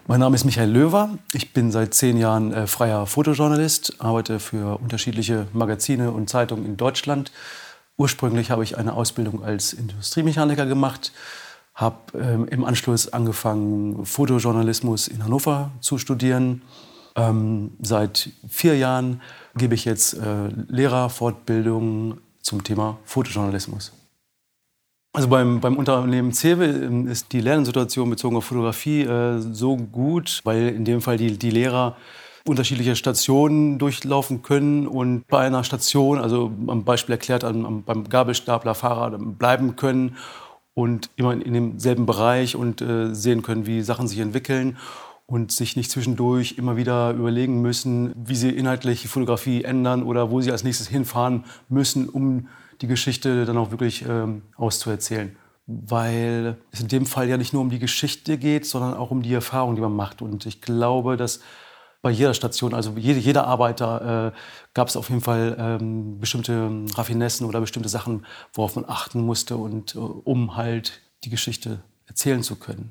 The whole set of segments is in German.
Mein Name ist Michael Löwer. Ich bin seit 10 Jahren freier Fotojournalist, arbeite für unterschiedliche Magazine und Zeitungen in Deutschland. Ursprünglich habe ich eine Ausbildung als Industriemechaniker gemacht, habe im Anschluss angefangen, Fotojournalismus in Hannover zu studieren. Seit 4 Jahren gebe ich jetzt Lehrerfortbildungen zum Thema Fotojournalismus. Also beim Unternehmen CEWE ist die Lernsituation bezogen auf Fotografie so gut, weil in dem Fall die Lehrer unterschiedliche Stationen durchlaufen können und bei einer Station, also am Beispiel erklärt, beim Gabelstaplerfahrer bleiben können und immer in demselben Bereich und sehen können, wie Sachen sich entwickeln und sich nicht zwischendurch immer wieder überlegen müssen, wie sie inhaltlich die Fotografie ändern oder wo sie als nächstes hinfahren müssen, um die Geschichte dann auch wirklich auszuerzählen. Weil es in dem Fall ja nicht nur um die Geschichte geht, sondern auch um die Erfahrung, die man macht. Und ich glaube, dass bei jeder Station, also jeder Arbeiter, gab es auf jeden Fall bestimmte Raffinessen oder bestimmte Sachen, worauf man achten musste, und um halt die Geschichte erzählen zu können.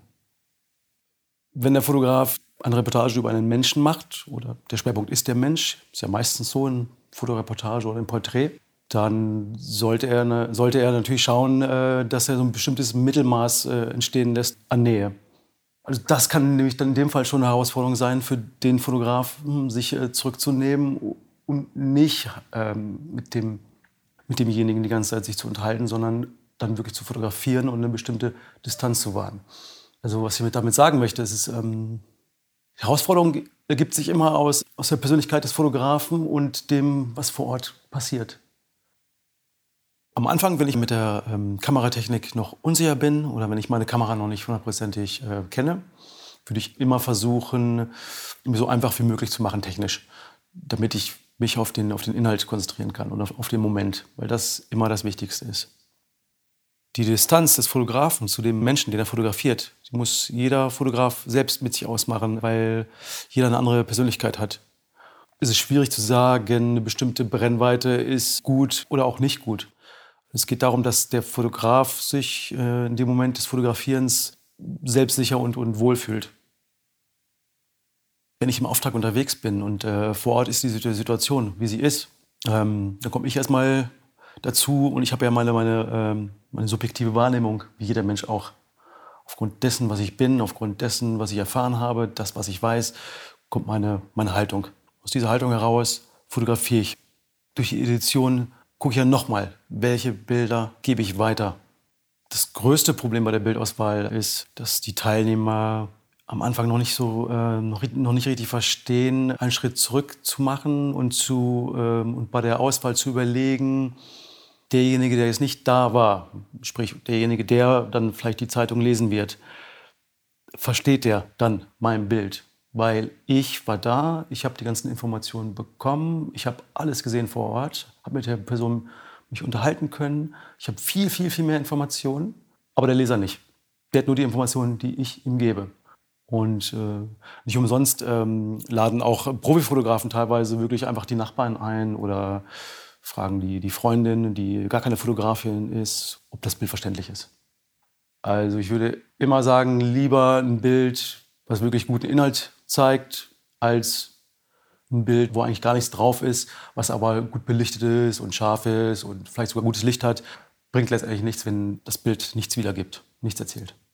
Wenn der Fotograf eine Reportage über einen Menschen macht, oder der Schwerpunkt ist der Mensch, ist ja meistens so in Fotoreportage oder im Porträt, dann sollte er natürlich schauen, dass er so ein bestimmtes Mittelmaß entstehen lässt an Nähe. Also das kann nämlich dann in dem Fall schon eine Herausforderung sein für den Fotografen, sich zurückzunehmen und nicht mit demjenigen die ganze Zeit sich zu unterhalten, sondern dann wirklich zu fotografieren und eine bestimmte Distanz zu wahren. Also was ich damit sagen möchte, ist, die Herausforderung ergibt sich immer aus der Persönlichkeit des Fotografen und dem, was vor Ort passiert. Am Anfang, wenn ich mit der Kameratechnik noch unsicher bin oder wenn ich meine Kamera noch nicht hundertprozentig kenne, würde ich immer versuchen, mir so einfach wie möglich zu machen technisch, damit ich mich auf den Inhalt konzentrieren kann und auf den Moment, weil das immer das Wichtigste ist. Die Distanz des Fotografen zu dem Menschen, den er fotografiert, die muss jeder Fotograf selbst mit sich ausmachen, weil jeder eine andere Persönlichkeit hat. Es ist schwierig zu sagen, eine bestimmte Brennweite ist gut oder auch nicht gut. Es geht darum, dass der Fotograf sich in dem Moment des Fotografierens selbstsicher und wohl fühlt. Wenn ich im Auftrag unterwegs bin und vor Ort ist die Situation, wie sie ist, dann komme ich erstmal dazu und ich habe ja meine subjektive Wahrnehmung, wie jeder Mensch auch. Aufgrund dessen, was ich bin, aufgrund dessen, was ich erfahren habe, das, was ich weiß, kommt meine Haltung. Aus dieser Haltung heraus fotografiere ich. Durch die Edition gucke ich ja nochmal, welche Bilder gebe ich weiter. Das größte Problem bei der Bildauswahl ist, dass die Teilnehmer am Anfang noch nicht richtig verstehen, einen Schritt zurück zu machen und bei der Auswahl zu überlegen, derjenige, der jetzt nicht da war, sprich derjenige, der dann vielleicht die Zeitung lesen wird, versteht der dann mein Bild? Weil ich war da, ich habe die ganzen Informationen bekommen, ich habe alles gesehen vor Ort, habe mit der Person mich unterhalten können, ich habe viel, viel, viel mehr Informationen, aber der Leser nicht. Der hat nur die Informationen, die ich ihm gebe. Und nicht umsonst laden auch Profifotografen teilweise wirklich einfach die Nachbarn ein oder fragen die Freundin, die gar keine Fotografin ist, ob das Bild verständlich ist. Also ich würde immer sagen, lieber ein Bild, was wirklich guten Inhalt zeigt, als ein Bild, wo eigentlich gar nichts drauf ist, was aber gut belichtet ist und scharf ist und vielleicht sogar gutes Licht hat, bringt letztendlich nichts, wenn das Bild nichts wiedergibt, nichts erzählt.